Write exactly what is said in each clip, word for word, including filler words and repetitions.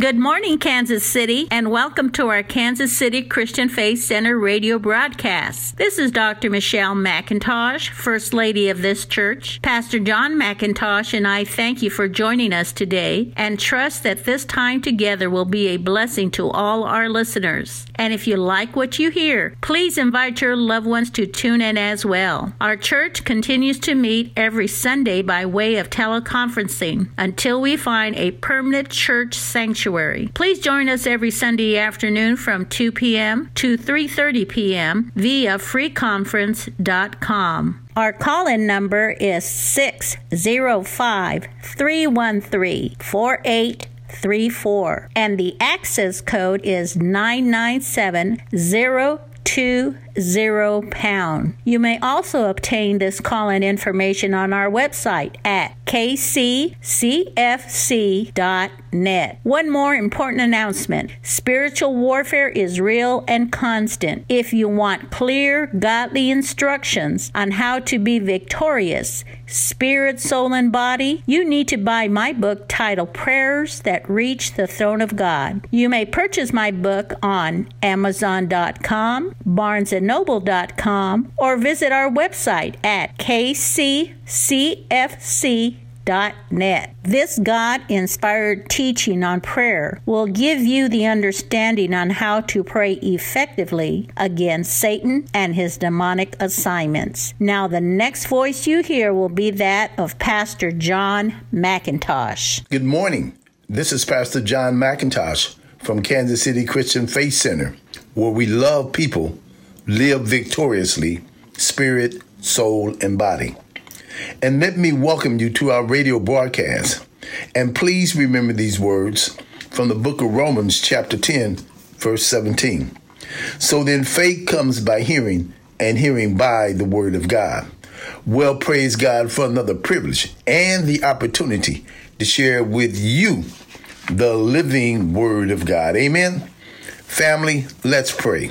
Good morning, Kansas City, and welcome to our Kansas City Christian Faith Center radio broadcast. This is Doctor Michelle McIntosh, First Lady of this church. Pastor John McIntosh and I thank you for joining us today and trust that this time together will be a blessing to all our listeners. And if you like what you hear, please invite your loved ones to tune in as well. Our church continues to meet every Sunday by way of teleconferencing until we find a permanent church sanctuary. Please join us every Sunday afternoon from two p.m. to three thirty p.m. via free conference dot com. Our call-in number is six zero five, three one three, four eight three four, and the access code is nine nine seven zero two zero pound. You may also obtain this call-in information on our website at k c c f c dot net. One more important announcement. Spiritual warfare is real and constant. If you want clear, godly instructions on how to be victorious, spirit, soul, and body, you need to buy my book titled Prayers That Reach the Throne of God. You may purchase my book on amazon dot com, barnes and noble dot com, or visit our website at k c c f c dot net. This God-inspired teaching on prayer will give you the understanding on how to pray effectively against Satan and his demonic assignments. Now, the next voice you hear will be that of Pastor John McIntosh. Good morning. This is Pastor John McIntosh from Kansas City Christian Faith Center, where we love people, live victoriously, spirit, soul, and body. And let me welcome you to our radio broadcast. And please remember these words from the book of Romans, chapter ten, verse seventeen. So then faith comes by hearing, and hearing by the word of God. Well, praise God for another privilege and the opportunity to share with you the living word of God. Amen. Family, let's pray.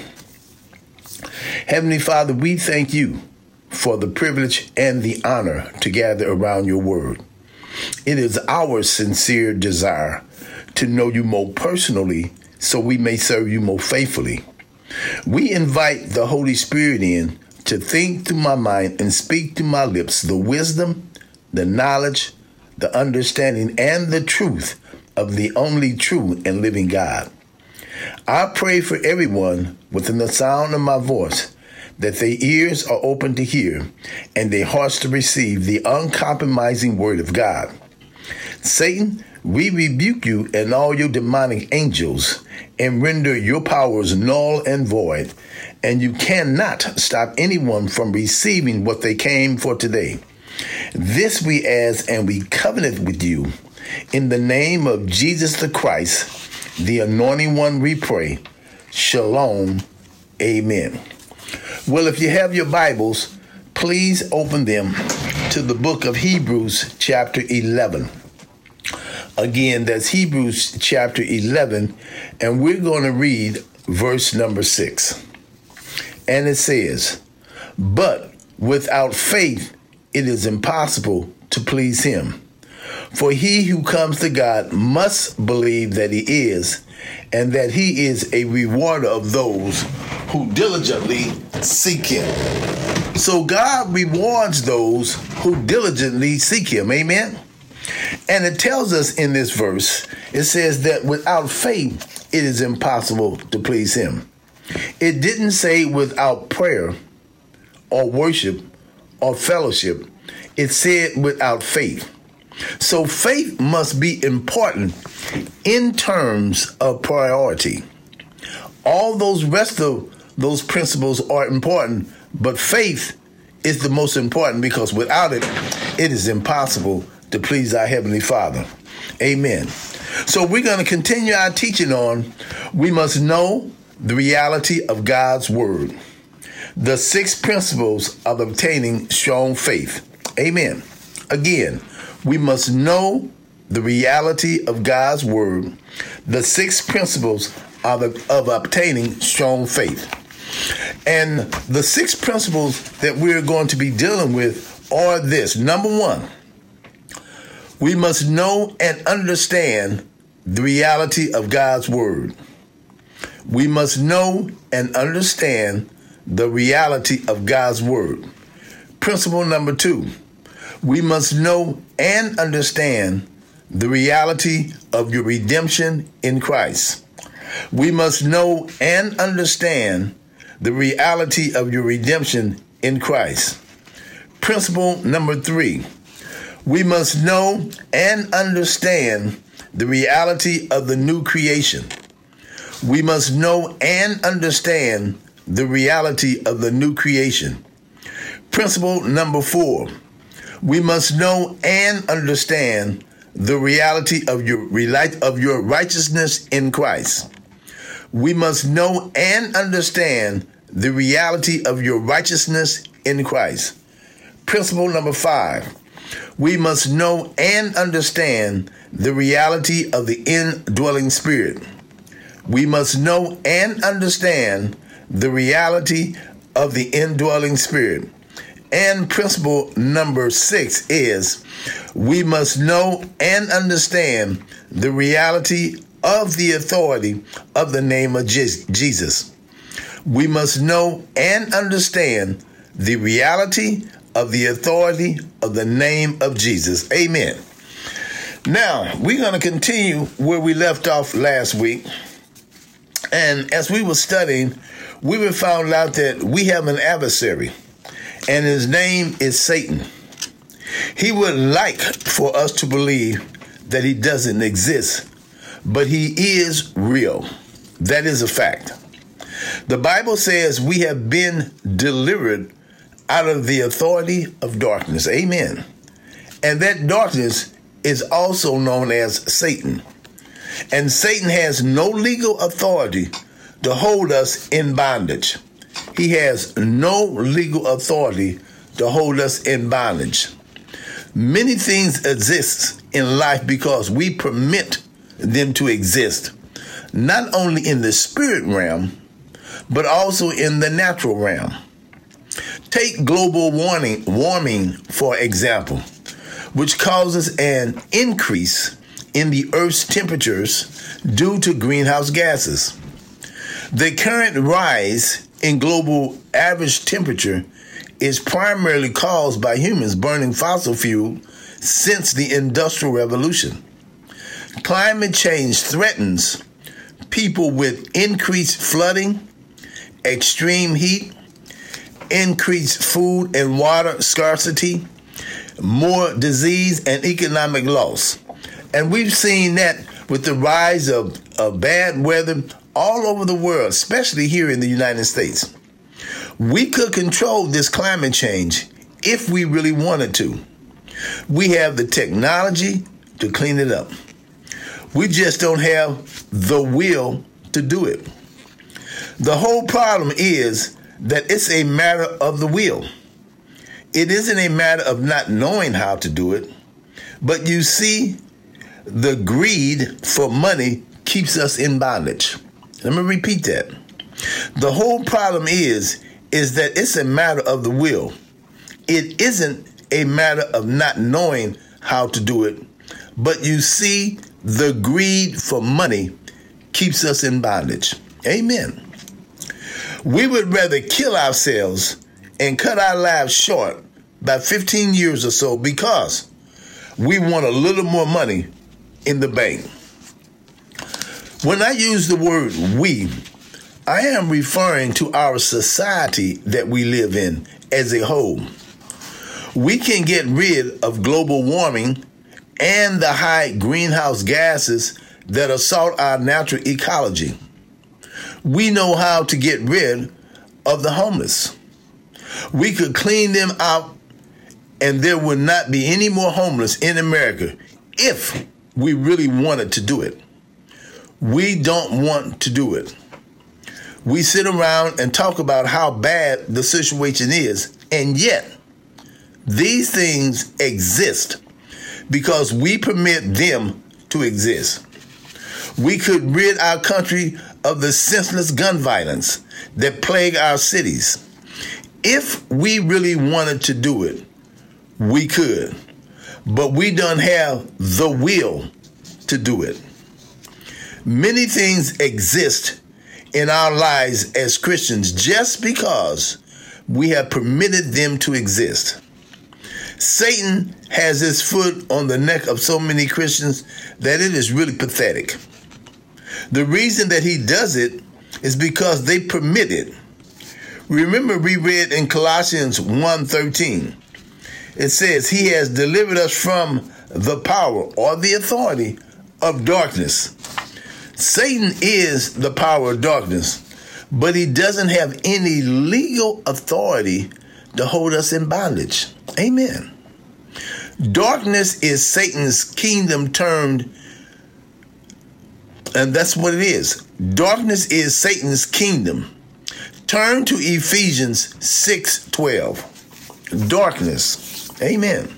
Heavenly Father, we thank you for the privilege and the honor to gather around your word. It is our sincere desire to know you more personally so we may serve you more faithfully. We invite the Holy Spirit in to think through my mind and speak through my lips the wisdom, the knowledge, the understanding, and the truth of the only true and living God. I pray for everyone within the sound of my voice that their ears are open to hear and their hearts to receive the uncompromising word of God. Satan, we rebuke you and all your demonic angels and render your powers null and void, and you cannot stop anyone from receiving what they came for today. This we ask and we covenant with you. In the name of Jesus the Christ, the anointing one, we pray. Shalom. Amen. Well, if you have your Bibles, please open them to the book of Hebrews, chapter eleven. Again, that's Hebrews chapter eleven, and we're going to read verse number six. And it says, "But without faith it is impossible to please him. For he who comes to God must believe that he is, and that he is a rewarder of those who diligently seek him." So God rewards those who diligently seek him. Amen. And it tells us in this verse, it says that without faith, it is impossible to please him. It didn't say without prayer or worship or fellowship. It said without faith. So faith must be important in terms of priority. All those rest of those principles are important, but faith is the most important because without it, it is impossible to please our Heavenly Father. Amen. So we're going to continue our teaching on we must know the reality of God's Word. The six principles of obtaining strong faith. Amen. Again, we must know the reality of God's Word. The six principles of, of obtaining strong faith. And the six principles that we're going to be dealing with are this. Number one, we must know and understand the reality of God's word. We must know and understand the reality of God's word. Principle number two, we must know and understand the reality of your redemption in Christ. We must know and understand the reality of your redemption in Christ. Principle number three, we must know and understand the reality of the new creation. We must know and understand the reality of the new creation. Principle number four, we must know and understand the reality of your of your righteousness in Christ. We must know and understand the reality of your righteousness in Christ. Principle number five, we must know and understand the reality of the indwelling spirit. We must know and understand the reality of the indwelling spirit. And principle number six is we must know and understand the reality of the authority of the name of Jesus. We must know and understand the reality of the authority of the name of Jesus. Amen. Now, we're going to continue where we left off last week. And as we were studying, we found out that we have an adversary, and his name is Satan. He would like for us to believe that he doesn't exist, but he is real. That is a fact. The Bible says we have been delivered out of the authority of darkness. Amen. And that darkness is also known as Satan. And Satan has no legal authority to hold us in bondage. He has no legal authority to hold us in bondage. Many things exist in life because we permit them to exist, not only in the spirit realm, but also in the natural realm. Take global warming, warming, for example, which causes an increase in the Earth's temperatures due to greenhouse gases. The current rise in global average temperature is primarily caused by humans burning fossil fuel since the Industrial Revolution. Climate change threatens people with increased flooding, extreme heat, increased food and water scarcity, more disease, and economic loss. And we've seen that with the rise of, of bad weather all over the world, especially here in the United States. We could control this climate change if we really wanted to. We have the technology to clean it up. We just don't have the will to do it. The whole problem is that it's a matter of the will. It isn't a matter of not knowing how to do it, but you see, the greed for money keeps us in bondage. Let me repeat that. The whole problem is, is that it's a matter of the will. It isn't a matter of not knowing how to do it, but you see, the greed for money keeps us in bondage. Amen. We would rather kill ourselves and cut our lives short by fifteen years or so because we want a little more money in the bank. When I use the word we, I am referring to our society that we live in as a whole. We can get rid of global warming and the high greenhouse gases that assault our natural ecology. We know how to get rid of the homeless. We could clean them out and there would not be any more homeless in America if we really wanted to do it. We don't want to do it. We sit around and talk about how bad the situation is, and yet these things exist because we permit them to exist. We could rid our country of the senseless gun violence that plague our cities. If we really wanted to do it, we could, but we don't have the will to do it. Many things exist in our lives as Christians just because we have permitted them to exist. Satan has his foot on the neck of so many Christians that it is really pathetic. The reason that he does it is because they permit it. Remember, we read in Colossians one thirteen, it says, he has delivered us from the power or the authority of darkness. Satan is the power of darkness, but he doesn't have any legal authority to hold us in bondage. Amen. Darkness is Satan's kingdom turned, and that's what it is. Darkness is Satan's kingdom. Turn to Ephesians six twelve. Darkness. Amen.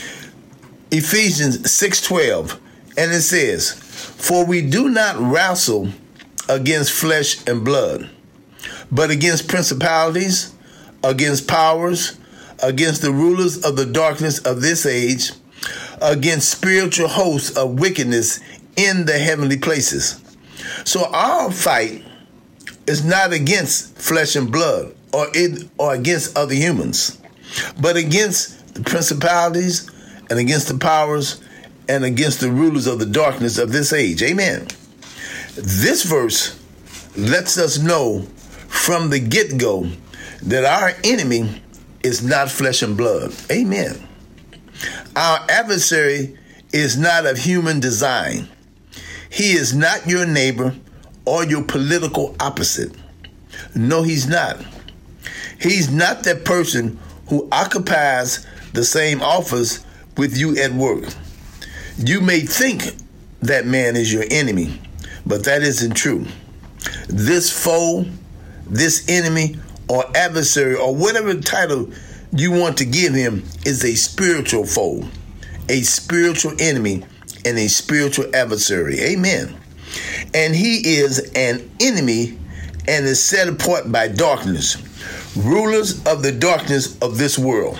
Ephesians six twelve. And it says, for we do not wrestle against flesh and blood, but against principalities, against powers, against the rulers of the darkness of this age, against spiritual hosts of wickedness in the heavenly places. So our fight is not against flesh and blood or it, or against other humans, but against the principalities and against the powers and against the rulers of the darkness of this age. Amen. This verse lets us know from the get-go that our enemy is not flesh and blood. Amen. Our adversary is not of human design. He is not your neighbor or your political opposite. No, he's not. He's not that person who occupies the same office with you at work. You may think that man is your enemy, but that isn't true. This foe, this enemy, or adversary, or whatever title you want to give him, is a spiritual foe, a spiritual enemy, and a spiritual adversary. Amen. And he is an enemy and is set apart by darkness, rulers of the darkness of this world.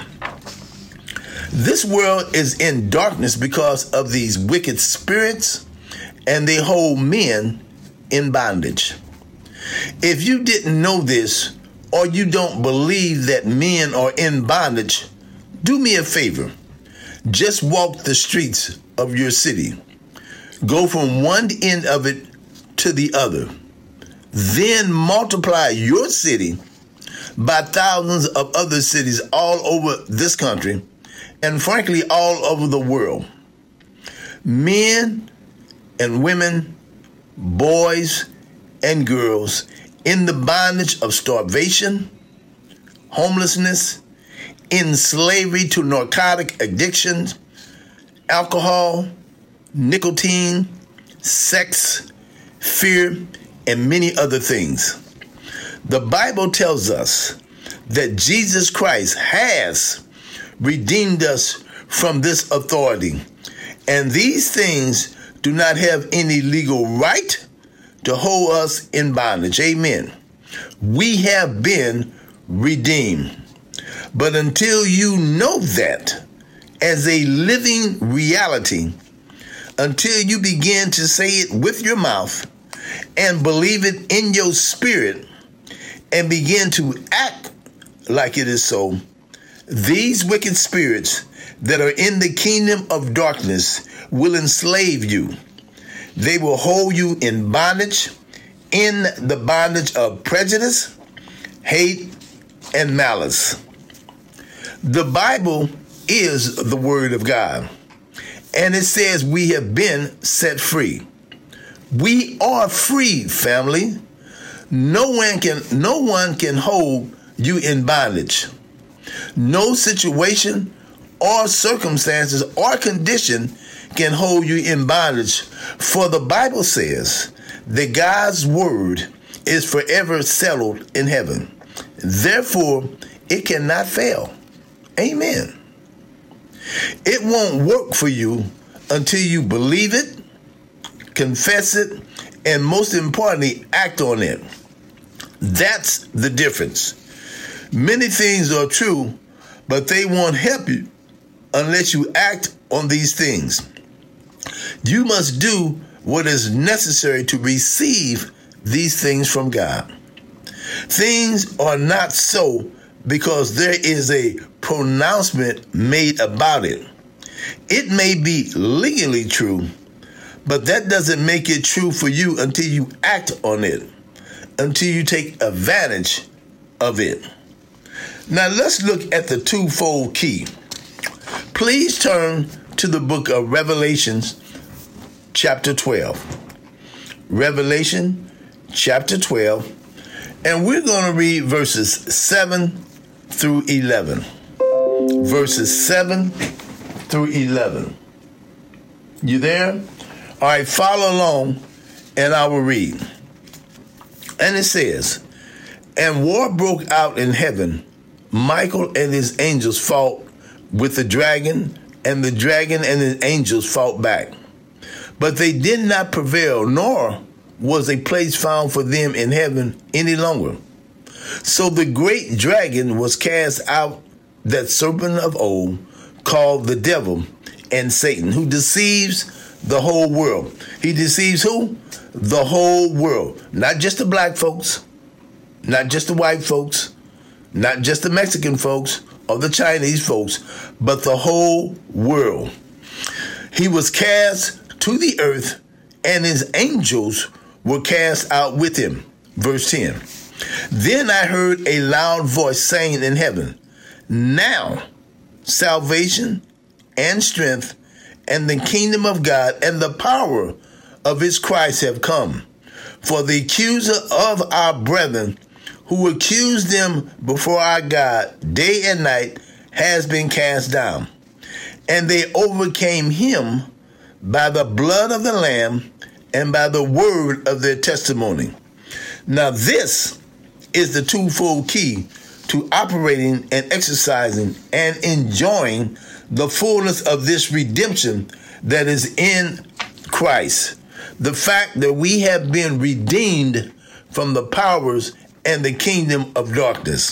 This world is in darkness because of these wicked spirits, and they hold men in bondage. If you didn't know this, or you don't believe that men are in bondage, do me a favor. Just walk the streets of your city. Go from one end of it to the other. Then multiply your city by thousands of other cities all over this country, and frankly, all over the world. Men and women, boys and girls in the bondage of starvation, homelessness, in slavery to narcotic addictions, alcohol, nicotine, sex, fear, and many other things. The Bible tells us that Jesus Christ has redeemed us from this authority, and these things do not have any legal right to hold us in bondage. Amen. We have been redeemed. But until you know that as a living reality, until you begin to say it with your mouth and believe it in your spirit and begin to act like it is so, these wicked spirits that are in the kingdom of darkness will enslave you. They will hold you in bondage, in the bondage of prejudice, hate, and malice. The Bible is the Word of God, and it says we have been set free. We are free, family. No one can, no one can hold you in bondage. No situation or circumstances or condition can hold you in bondage, for the Bible says that God's word is forever settled in heaven. Therefore, it cannot fail. Amen. It won't work for you until you believe it, confess it, and most importantly, act on it. That's the difference. Many things are true, but they won't help you unless you act on these things. You must do what is necessary to receive these things from God. Things are not so because there is a pronouncement made about it. It may be legally true, but that doesn't make it true for you until you act on it, until you take advantage of it. Now let's look at the twofold key. Please turn to the book of Revelations, chapter twelve. Revelation, chapter twelve, and we're going to read verses seven through eleven. Verses seven through eleven. You there? All right, follow along, and I will read. And it says, "And war broke out in heaven. Michael and his angels fought with the dragon, and the dragon and his angels fought back. But they did not prevail, nor was a place found for them in heaven any longer. So the great dragon was cast out, that serpent of old, called the devil and Satan, who deceives the whole world." He deceives who? The whole world. Not just the black folks, not just the white folks, not just the Mexican folks or the Chinese folks, but the whole world. He was cast to the earth, and his angels were cast out with him. Verse ten. "Then I heard a loud voice saying in heaven, 'Now salvation and strength and the kingdom of God and the power of his Christ have come. For the accuser of our brethren, who accused them before our God day and night, has been cast down. And they overcame him by the blood of the Lamb and by the word of their testimony.'" Now this is the twofold key to operating and exercising and enjoying the fullness of this redemption that is in Christ. The fact that we have been redeemed from the powers and the kingdom of darkness.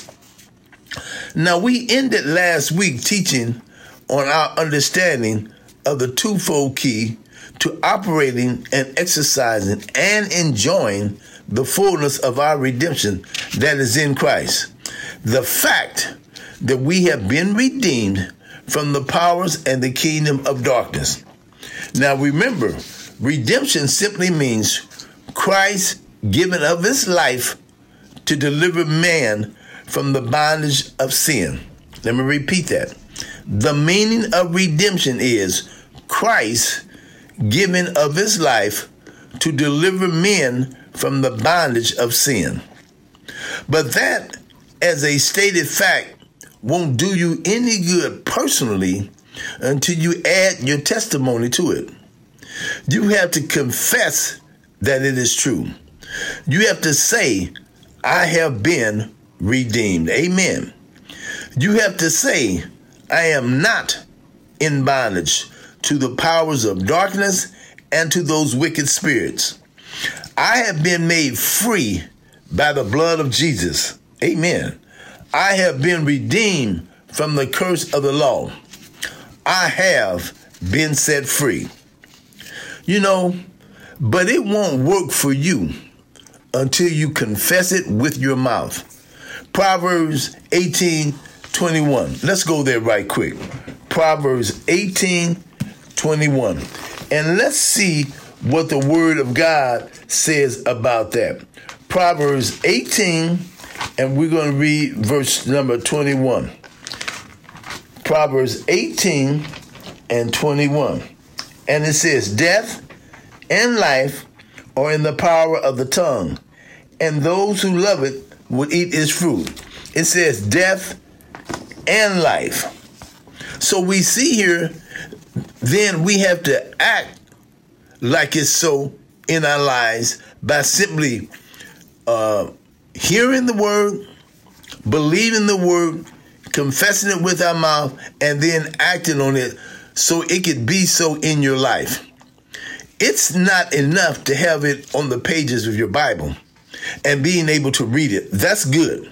Now, we ended last week teaching on our understanding of the twofold key to operating and exercising and enjoying the fullness of our redemption that is in Christ. The fact that we have been redeemed from the powers and the kingdom of darkness. Now remember, redemption simply means Christ giving of his life to deliver man from the bondage of sin. Let me repeat that. The meaning of redemption is Christ giving of his life to deliver men from the bondage of sin. But that, as a stated fact, won't do you any good personally until you add your testimony to it. You have to confess that it is true. You have to say, "I have been redeemed." Amen. You have to say, "I am not in bondage to the powers of darkness and to those wicked spirits. I have been made free by the blood of Jesus." Amen. "I have been redeemed from the curse of the law. I have been set free." You know, but it won't work for you until you confess it with your mouth. Proverbs eighteen twenty-one. Let's go there right quick. Proverbs eighteen twenty-one. And let's see what the word of God says about that. Proverbs eighteen, and we're going to read verse number twenty-one. Proverbs eighteen and twenty-one. And it says, "Death and life are in the power of the tongue, and those who love it will eat its fruit." It says death and life. So we see here, then we have to act like it's so in our lives by simply uh, hearing the word, believing the word, confessing it with our mouth, and then acting on it so it could be so in your life. It's not enough to have it on the pages of your Bible and being able to read it. That's good.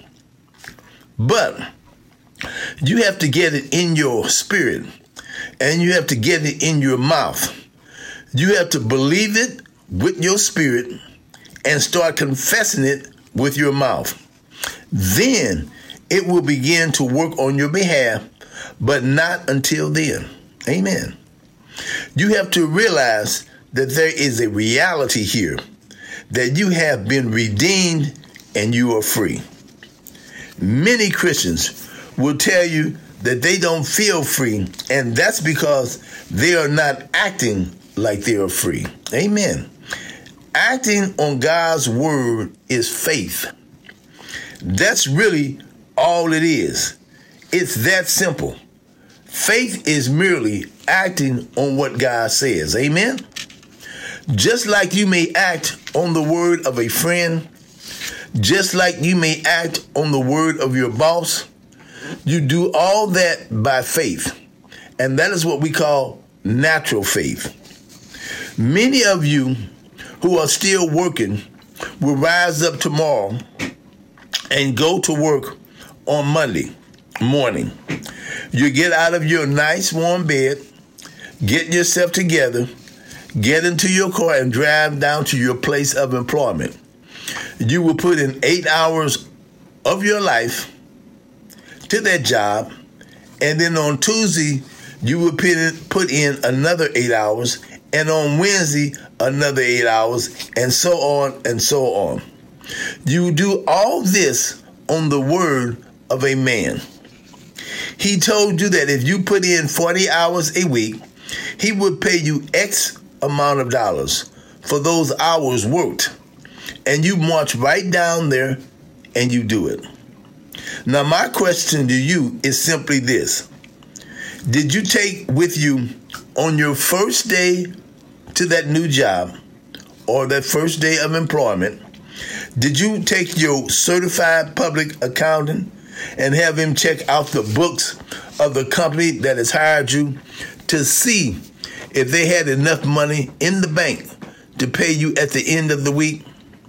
But you have to get it in your spirit, and you have to get it in your mouth. You have to believe it with your spirit and start confessing it with your mouth. Then it will begin to work on your behalf, but not until then. Amen. You have to realize that there is a reality here, that you have been redeemed and you are free. Many Christians will tell you that they don't feel free, and that's because they are not acting like they are free. Amen. Acting on God's word is faith. That's really all it is. It's that simple. Faith is merely acting on what God says. Amen. Just like you may act on the word of a friend, just like you may act on the word of your boss, you do all that by faith. And that is what we call natural faith. Many of you who are still working will rise up tomorrow and go to work on Monday morning. You get out of your nice warm bed, get yourself together, get into your car and drive down to your place of employment. You will put in eight hours of your life to that job, and then on Tuesday, you will put in, put in another eight hours, and on Wednesday, another eight hours, and so on and so on. You do all this on the word of a man. He told you that if you put in forty hours a week, he would pay you X amount of dollars for those hours worked. And you march right down there and you do it. Now, my question to you is simply this. Did you take with you on your first day to that new job or that first day of employment, did you take your certified public accountant and have him check out the books of the company that has hired you to see if they had enough money in the bank to pay you at the end of the week?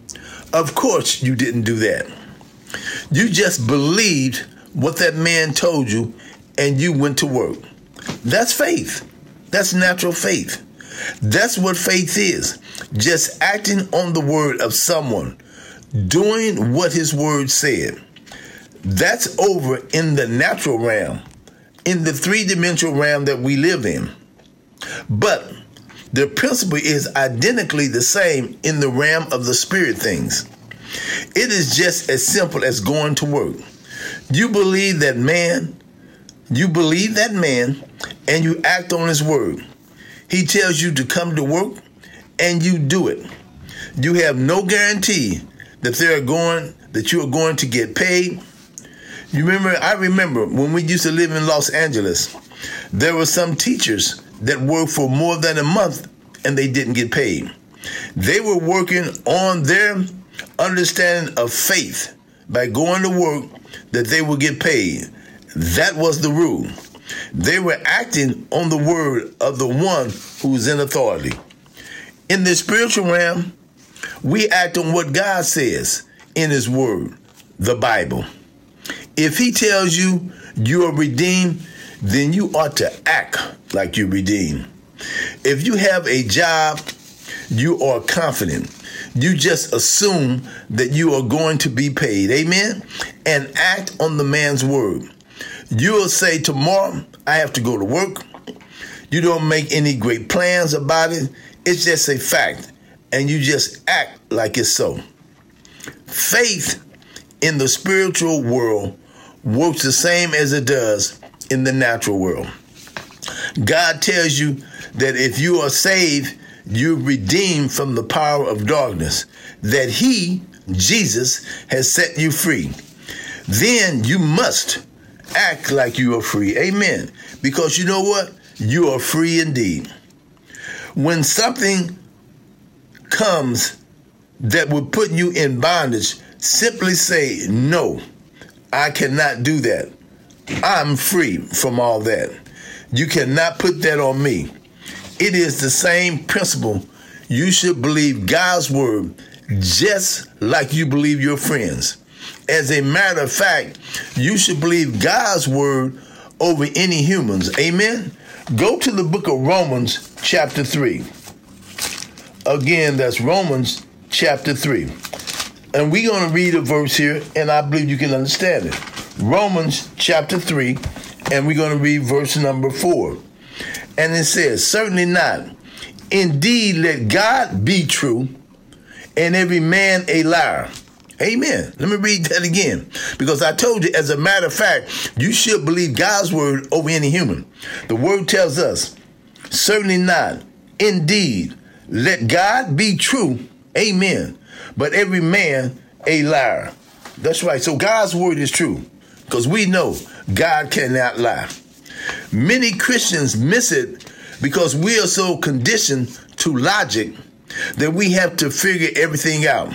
Of course you didn't do that. You just believed what that man told you and you went to work. That's faith. That's natural faith. That's what faith is. Just acting on the word of someone, doing what his word said. That's over in the natural realm, in the three-dimensional realm that we live in. But the principle is identically the same in the realm of the spirit things. It is just as simple as going to work. You believe that man, you believe that man, and you act on his word. He tells you to come to work, and you do it. You have no guarantee that they are going, that you are going to get paid. You remember, I remember when we used to live in Los Angeles, there were some teachers that worked for more than a month and they didn't get paid. They were working on their understanding of faith by going to work that they would get paid. That was the rule. They were acting on the word of the one who's in authority. In the spiritual realm, we act on what God says in his word, the Bible. If he tells you you are redeemed, then you ought to act like you're redeemed. If you have a job, you are confident. You just assume that you are going to be paid. Amen? And act on the man's word. You'll say, tomorrow I have to go to work. You don't make any great plans about it. It's just a fact. And you just act like it's so. Faith in the spiritual world works the same as it does in the natural world. God tells you that if you are saved, you're redeemed from the power of darkness, that he, Jesus, has set you free. Then you must act like you are free. Amen. Because you know what? You are free indeed. When something comes that will put you in bondage, simply say, no, I cannot do that. I'm free from all that. You cannot put that on me. It is the same principle. You should believe God's word just like you believe your friends. As a matter of fact, you should believe God's word over any humans. Amen? Go to the book of Romans chapter three. Again, that's Romans chapter three. And we're going to read a verse here, and I believe you can understand it. Romans chapter three, and we're going to read verse number four. And it says, certainly not. Indeed, let God be true, and every man a liar. Amen. Let me read that again. Because I told you, as a matter of fact, you should believe God's word over any human. The word tells us, certainly not. Indeed, let God be true. Amen. But every man a liar. That's right. So God's word is true. Because we know God cannot lie. Many Christians miss it because we are so conditioned to logic that we have to figure everything out.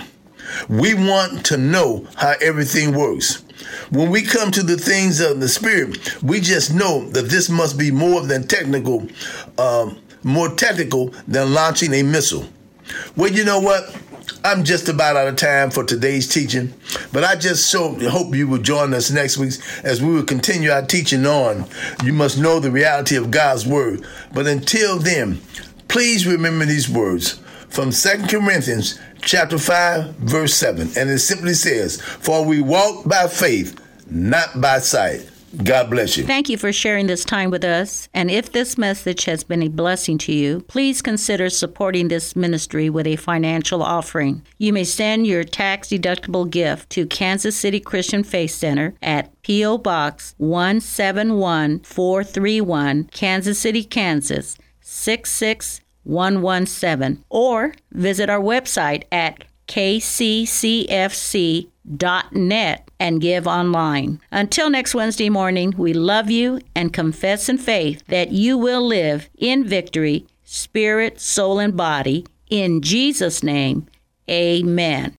We want to know how everything works. When we come to the things of the Spirit, we just know that this must be more than technical, um, more technical than launching a missile. Well, you know what? I'm just about out of time for today's teaching, but I just so hope you will join us next week as we will continue our teaching on. You must know the reality of God's word. But until then, please remember these words from Second Corinthians chapter five, verse seven. And it simply says, for we walk by faith, not by sight. God bless you. Thank you for sharing this time with us. And if this message has been a blessing to you, please consider supporting this ministry with a financial offering. You may send your tax-deductible gift to Kansas City Christian Faith Center at P O. Box one seven one four three one, Kansas City, Kansas six six one one seven, or visit our website at k c c f c dot net and give online. Until next Wednesday morning, we love you and confess in faith that you will live in victory, spirit, soul, and body. In Jesus' name, amen.